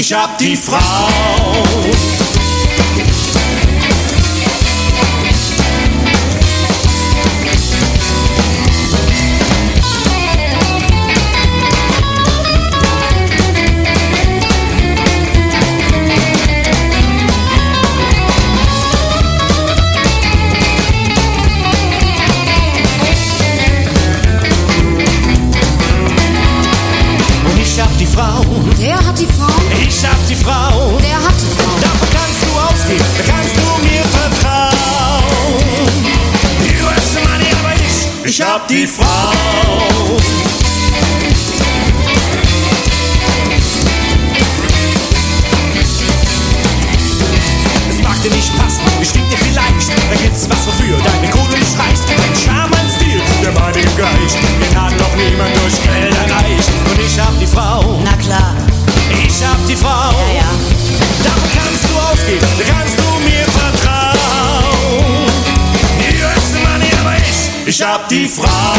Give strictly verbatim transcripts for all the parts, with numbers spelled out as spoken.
Ich hab die Frau. Der hat die Frau. Ich hab die Frau. Der hat die Frau. Davon kannst du ausgehen, da kannst du mir vertrauen. Du hast den Mann, aber ich, ich hab die Frau. Es mag dir nicht passen, es stinkt dir vielleicht. Da gibt's was, wofür deine Kohle nicht reicht. Ein Charme, ein Stil, der bei dir gleicht. Den hat noch niemand durch Geld erreicht. Und ich hab die Frau. Na klar. Ich hab die Frau. Ja, ja. Davon kannst du ausgehen, da kannst du mir vertrauen. Die höchste Money, aber ich, ich hab die Frau.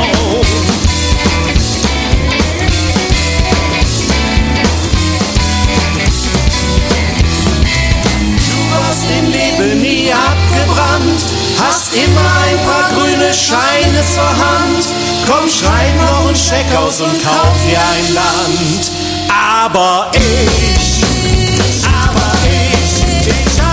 Du hast im Leben nie abgebrannt, hast immer ein paar grüne Scheine zur Hand. Komm, schreib noch einen Scheck aus und kauf dir ein Land. Aber ich, aber ich, ich hab